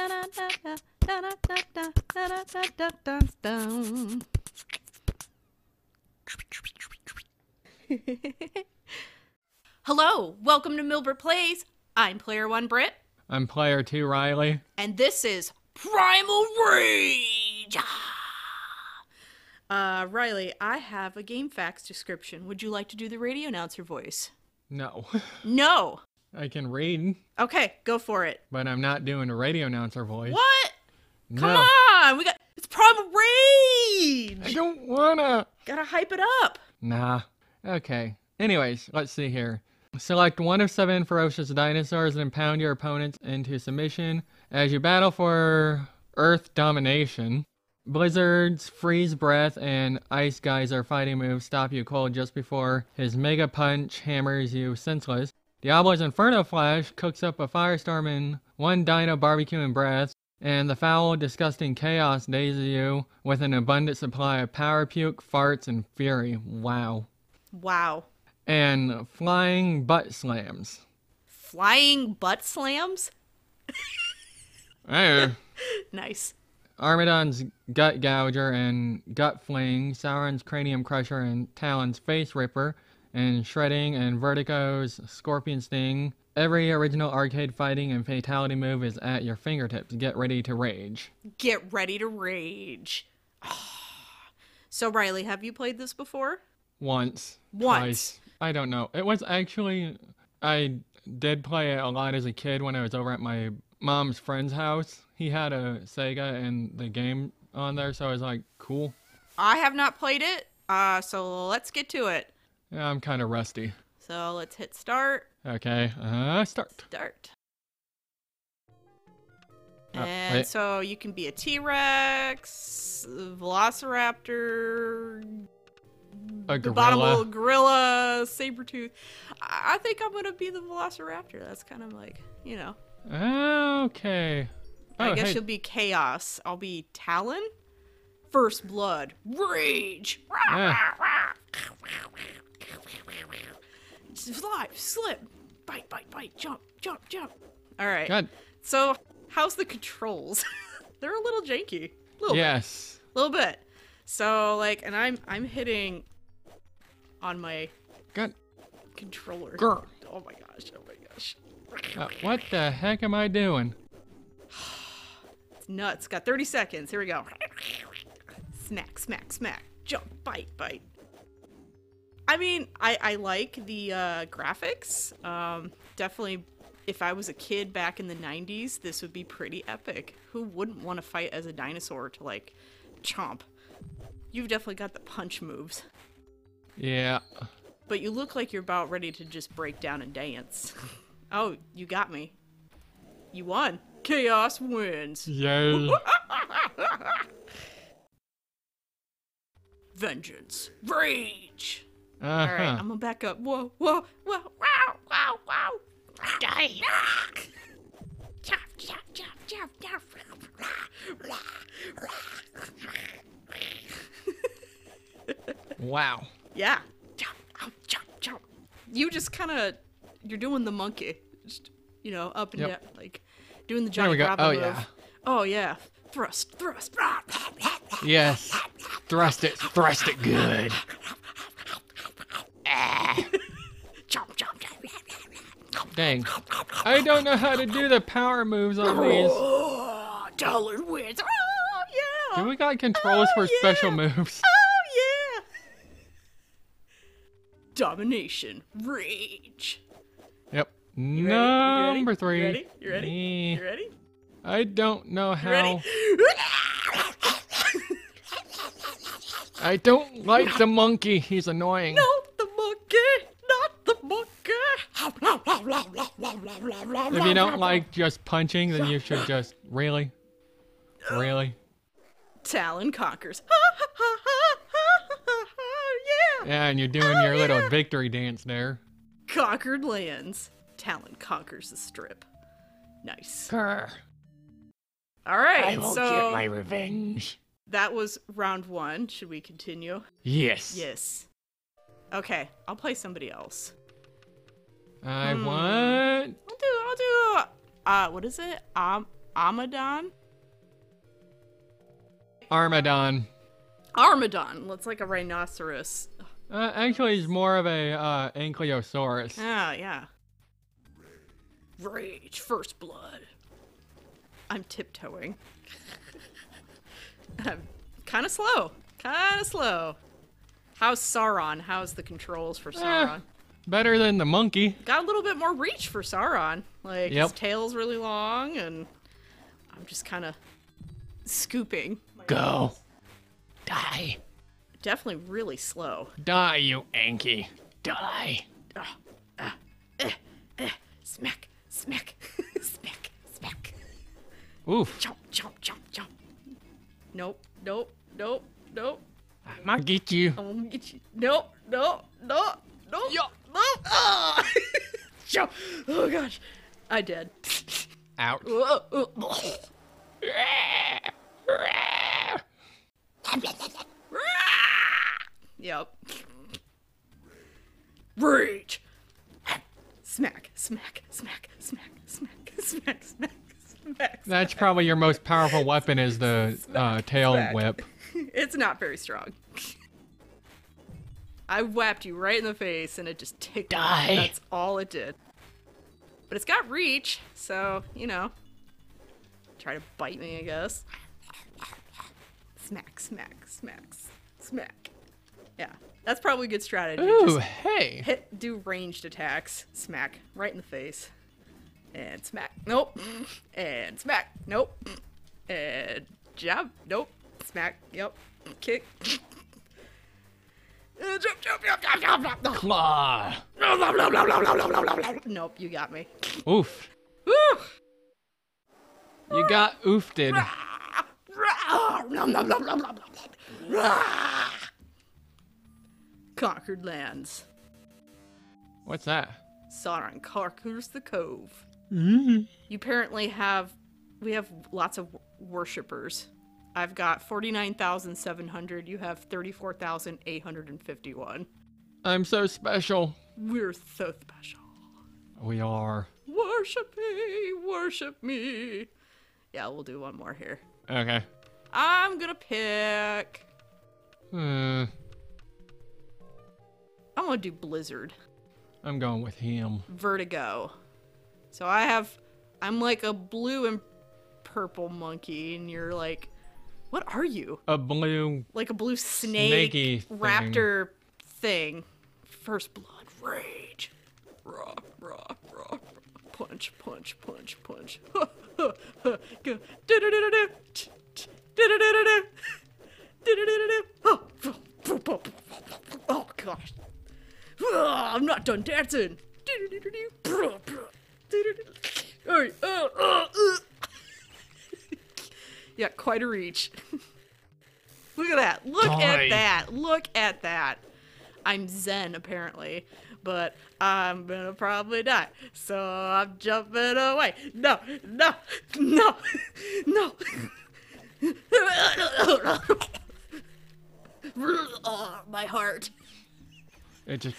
Hello, welcome to Milbert Plays. I'm Player 1 Britt. I'm Player 2 Riley. And this is Primal Rage! Riley, I have a game facts description. Would you like to do the radio announcer voice? No. No! I can read. Okay, go for it. But I'm not doing a radio announcer voice. What? No. Come on! It's Primal Rage! I don't wanna! Gotta hype it up! Nah. Okay. Anyways, let's see here. Select one of 7 ferocious dinosaurs and pound your opponents into submission as you battle for Earth domination. Blizzard's Freeze Breath and Ice Geyser fighting moves stop you cold just before his Mega Punch hammers you senseless. Diablo's Inferno Flash cooks up a firestorm in one Dino barbecuing breath, and the foul, disgusting chaos dazes you with an abundant supply of power puke, farts, and fury. Wow. Wow. And flying butt slams. Flying butt slams? Hey. Nice. Armadon's Gut Gouger and Gut Fling, Sauron's Cranium Crusher and Talon's Face Ripper, and Shredding and Vertigo's Scorpion Sting. Every original arcade fighting and fatality move is at your fingertips. Get ready to rage. Get ready to rage. So, Riley, have you played this before? Once. Twice. I don't know. It was actually... I did play it a lot as a kid when I was over at my mom's friend's house. He had a Sega and the game on there, so I was like, cool. I have not played it, so let's get to it. Yeah, I'm kind of rusty. So let's hit start. Okay, start. Start. Oh, And wait. so you can be a T-Rex, Velociraptor, A abominable gorilla. gorilla, saber-tooth. I think I'm gonna be the Velociraptor. That's kind of like, you know. Okay. I guess hey. you'll be Chaos. I'll be Talon. First Blood. Rage. Slide, slip, bite, bite, bite, jump, jump, jump. All right. Good. So, how's the controls? They're a little janky. Yes. A little bit. So, like, and I'm hitting on my Good. controller. Grr. Oh my gosh. Oh my gosh. What the heck am I doing? It's nuts. Got 30 seconds. Here we go. Smack, smack, smack. Jump, bite, bite. I mean, I like the graphics. Definitely, if I was a kid back in the 90s, this would be pretty epic. Who wouldn't want to fight as a dinosaur to, like, chomp? You've definitely got the punch moves. Yeah. But you look like you're about ready to just break down and dance. Oh, you got me. You won. Chaos wins. Yay. Vengeance. Rage. Uh-huh. All right, I'm gonna back up. Whoa, whoa, whoa, wow, wow, wow. Die. Chop, chop, chop, chop, chop. Wow. Yeah. Chop, chop, chop, chop. You just kind of, you're doing the monkey. Just, you know, up and Yep. down, like doing the There Johnny we go. Bravo Oh, move. yeah. Oh, yeah. Thrust, thrust. Yes. Thrust it good. Chop, chop, chop. Dang. I don't know how to do the power moves on these. Oh, Talon wins. Oh, yeah. Do we got controls for special moves? Oh, yeah. Domination. Rage. Yep. You ready? Number 3. You ready? You ready? Eh, You ready? I don't know You how. ready? I don't like the monkey. He's annoying. Not the monkey. Not the monkey. If you don't like just punching, then you should just really. Talon conquers. Yeah. Yeah, and you're doing your little victory dance there. Conquered lands. Talon conquers the strip. Nice. Grr. All right. I will so get my revenge. that was round 1. Should we continue? Yes. Yes. Okay. I'll play somebody else. I want. I'll do. What is it? Amadon? Armadon. Armadon. Looks like a rhinoceros. Actually, he's more of a ankylosaurus. Ah, yeah. Rage, first blood. I'm tiptoeing. I'm kind of slow. Kind of slow. How's Sauron? How's the controls for Sauron? Better than the monkey. Got a little bit more reach for Sauron. Like, Yep. his tail's really long, and I'm just kind of scooping. Go. Die. Definitely really slow. Die, you Anki. Die. Smack, smack, smack, smack. Oof. Jump, jump, jump, jump. Nope, nope, nope, nope. I'm gonna get you. I'm gonna get you. Nope, nope, nope, nope, Yo. nope. Ah! Jump. Oh gosh, I did. Ouch. Yep. Rage. Smack, smack, smack, smack, smack, smack, smack, smack. That's probably your most powerful weapon is the tail smack. whip. It's not very strong. I whapped you right in the face and it just ticked. Die. That's all it did. But it's got reach, so, you know. Try to bite me, I guess. Smack, smack, smack, smack. Yeah, that's probably a good strategy. Ooh, Just hey. do ranged attacks. Smack, right in the face. And smack, nope. And smack, nope. And jab, nope. Smack, yep. Kick. Jump, jump, jump, jump, jump, jump. No. Claw. Nope, you got me. Oof. Woo! You got oofted. Conquered lands. What's that? Sauron conquers the cove. Mm-hmm. You apparently we have lots of worshippers. I've got 49,700. You have 34,851. I'm so special. We're so special. We are. Worship me, worship me. Yeah, we'll do one more here. Okay. I'm gonna pick. Hmm. I'm gonna do Blizzard. I'm going with him. Vertigo. So I'm like a blue and purple monkey, and you're like, what are you? A blue. Like a blue snake Snaky thing. raptor thing. First blood, rage. Raw, raw, raw. Punch, punch, punch, punch. Go. Do-do-do-do-do. Do-do-do-do-do. Do-do-do-do-do. Oh, gosh. I'm not done dancing. Alright. Yeah, quite a reach. Look at that. Look Die. at that. Look at that. I'm Zen, apparently. But I'm gonna probably die. So I'm jumping away. No, no, no, no. Oh, my heart. It just.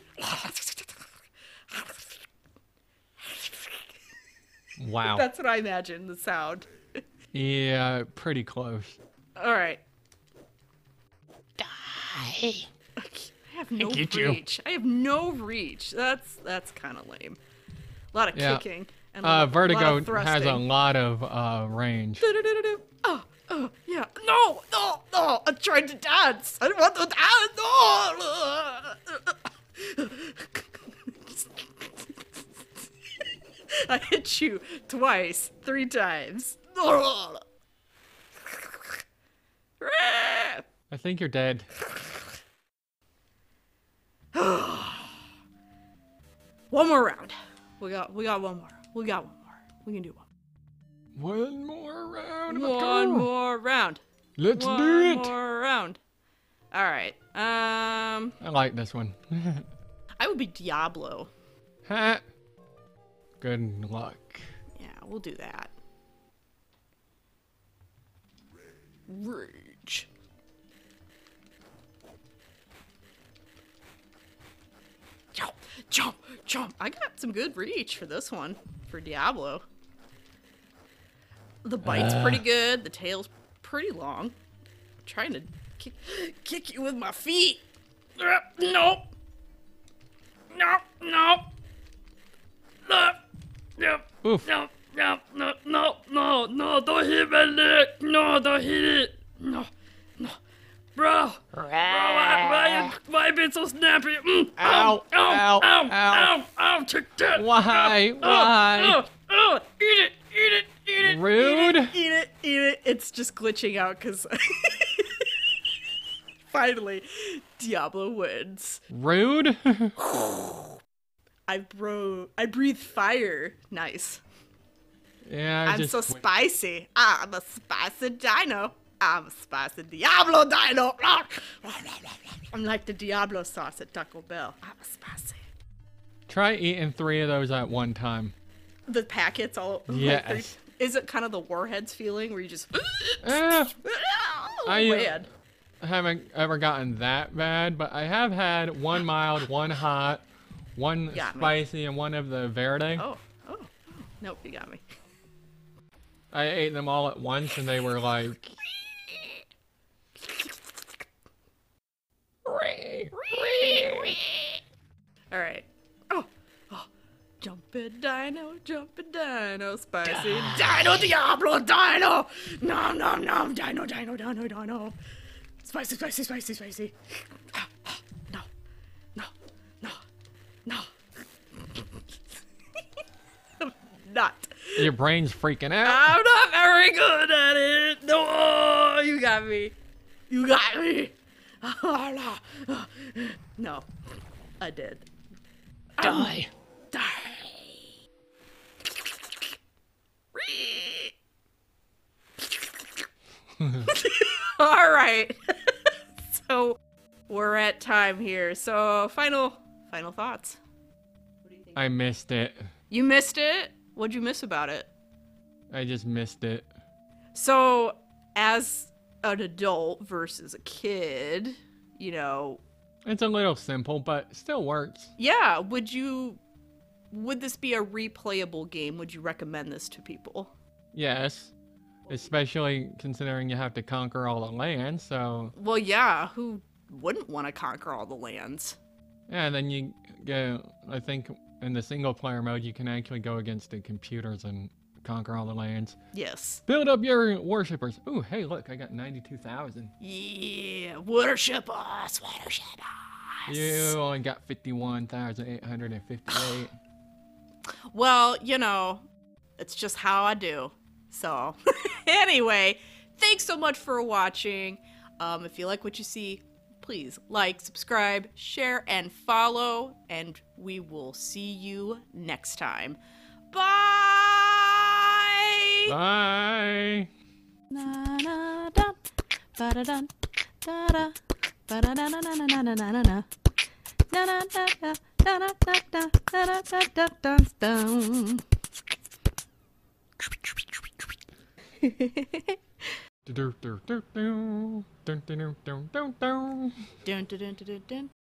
Wow. That's what I imagine the sound. Yeah, pretty close. All right. Die. I have no get you. reach. I have no reach. That's kind of lame. A lot of Yeah. kicking and a lot of Vertigo has a thrusting. lot of range. Do-do-do-do-do. Oh, yeah. No, no, no. I'm trying to dance. I don't want to dance. No. I hit you twice, 3 times. I think you're dead. One more round. We got one more. We got one more. We can do one. One more round. One more round. Let's One do it. more round. All right. I like this one. I would be Diablo. Ha. Good luck. Yeah, we'll do that. Rage. Jump, jump, jump. I got some good reach for this one, for Diablo. The bite's pretty good. The tail's pretty long. I'm trying to kick you with my feet. No. No. No. No. No. Oof. No. No. No. No. No. No. Don't hit my leg. No. Don't hit it. No. No. Bro. Why you been so snappy? Ow. Ow. Ow. Ow. Ow. Take that. Why? Why? Eat it. Eat it. Eat it. Rude. Eat it. Eat it. It's just glitching out because finally Diablo wins. Rude. I breathe fire. Nice. Yeah, I'm so spicy. I'm a spicy dino. I'm a spicy Diablo dino. I'm like the Diablo sauce at Taco Bell. I'm a spicy. Try eating 3 of those at one time. The packets all. Yes. Is it kind of the Warheads feeling where you just? I Man. haven't ever gotten that bad, but I have had one mild, one hot, one Got me. spicy, and one of the Verde. Oh. Nope, you got me. I ate them all at once, and they were like. All right. Oh. Jumpin' dino, spicy dino, Diablo dino. Nom nom nom, dino. Spicy. No. I'm not. Your brain's freaking out. I'm not very good at it. No, you got me. No, I did. Die. All right. So we're at time here. So final thoughts. What do you think? I missed it. You missed it? What'd you miss about it? I just missed it. So as an adult versus a kid, you know, It's a little simple, but still works. yeah, would this be a replayable game? Would you recommend this to people? Yes. Especially considering you have to conquer all the land, so... Well, yeah, who wouldn't want to conquer all the lands? Yeah, and then you go... I think in the single-player mode, you can actually go against the computers and conquer all the lands. Yes. Build up your worshippers. Ooh, hey, look, I got 92,000. Yeah, worship us. You only got 51,858. Well, you know, it's just how I do. So, anyway, thanks so much for watching. If you like what you see, please like, subscribe, share, and follow. And we will see you next time. Bye! Bye! Na na dun, ba da dun, da da, ba da na na na na na na na na. Da da da da da da da da da da da dun dun. Dun dun dun dun dun dun.